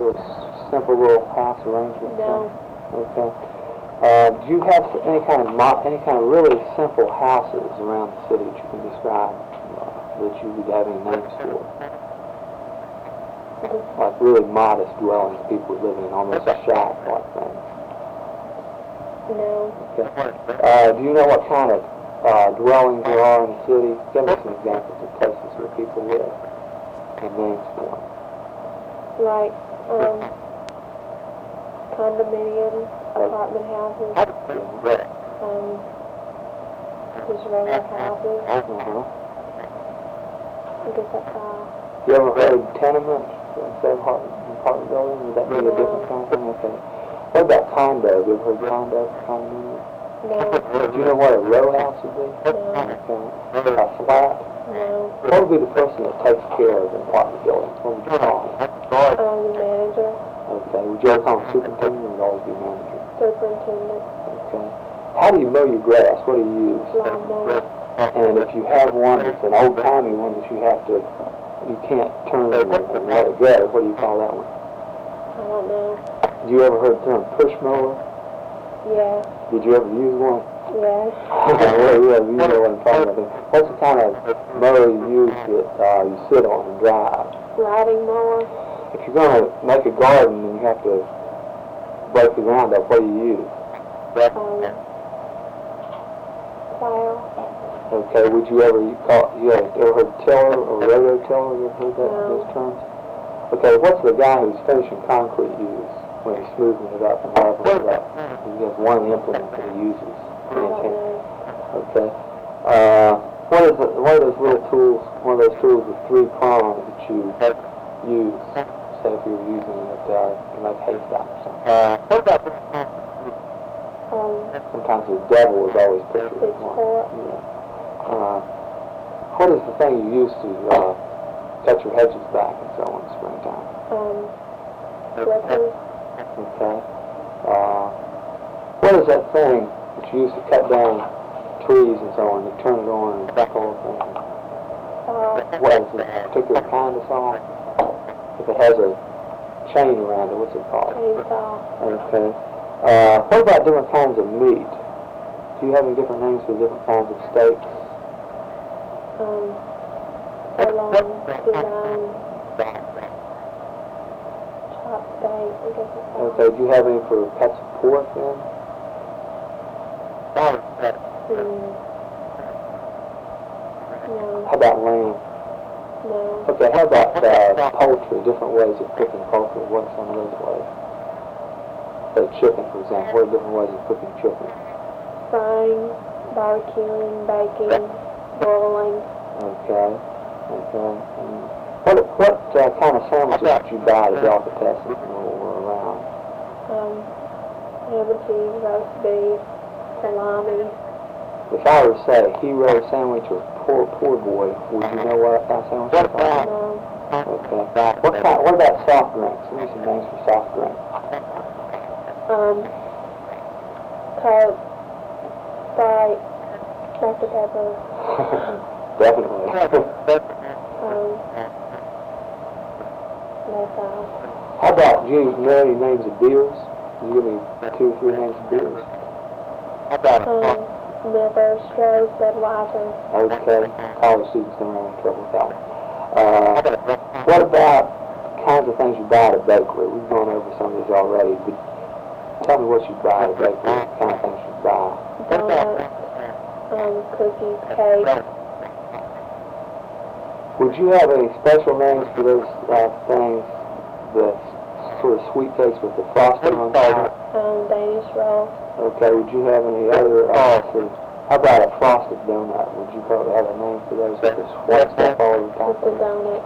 little simple little house arrangement? No. Okay. Do you have any kind of really simple houses around the city that you can describe that you would have any names for? Like really modest dwellings people would live in, almost a shack like thing. No. Okay. Do you know what kind of dwellings there are in the city? Give us some examples of places where people live and names for them. Like, condominiums, apartment houses, just regular houses. Uh-huh. I guess that's all. You ever heard tenement instead of apartment building? Would that be a different kind of thing? Okay. What about condo? Have you ever heard condominium? No. Do you know what a row house would be? No. Okay. A flat? No. What would be the person that takes care of an apartment building? What would you call him? The manager. Okay. Would you ever call him superintendent or would it always be manager? Superintendent. Okay. How do you mow your grass? What do you use? Lawnmower. And if you have one that's an old-timey one that you can't turn and let it go, what do you call that one? I don't know. Did you ever heard the term push mower? Yeah. Did you ever use one? Yeah. Well, you know what I'm talking about. What's the kind of mower you use that you sit on and drive? Riding mower. If you're going to make a garden and you have to break the ground up, what do you use? Plow. Okay, would you ever ever heard tiller or rototiller? You ever heard those terms? Okay, what's the guy who's finishing concrete use when he's smoothing it up and leveling it up? He has one implement that he uses. Okay. What are those little tools? One of those tools with 3 prongs that you use, say if you were using it to make haystacks or something. Sometimes the devil is always pictured as one. What is the thing you use to cut your hedges back and so on in springtime? Clippers. Okay. What is that thing that you use to cut down trees and so on? You turn it on and that whole thing. What is it? A particular kind of saw? If it has a chain around it, what's it called? Chainsaw. Okay. What about different kinds of meat? Do you have any different names for different kinds of steaks? Sirloin, T-bone, chopped steak, I guess it's called. Okay. Do you have any for cuts of pork then? No. How about lamb? No. Okay. How about poultry? Different ways of cooking poultry. What are some of those ways? Say chicken, for example. What are different ways of cooking chicken? Frying, barbecuing, baking, boiling. Okay. What kind of sandwiches did you buy at Delicatessen when we were around? Ham and cheese, roast beef, salami. If I were to say hero sandwich or poor boy, would you know what kind of sandwich you're talking about? No. Okay. What about soft drinks? Give me some names for soft drinks. Coke, Sprite, Dr. Pepper. Definitely. That's all. How about, do you know any names of beers? Can you give me 2 or 3 names of beers? Miller, Stroh, Budweiser. Okay. College students don't have any trouble with that one. What about kinds of things you buy at a bakery? We've gone over some of these already, but tell me what you buy at a bakery, what kind of things you buy. Donuts, cookies, cake. Would you have any special names for those things, the sort of sweet cakes with the frosting on top? Danish roll. Okay, would you have any other, how about a frosted donut? Would you probably have a name for those with the white stuff all over the top With the of it? donut.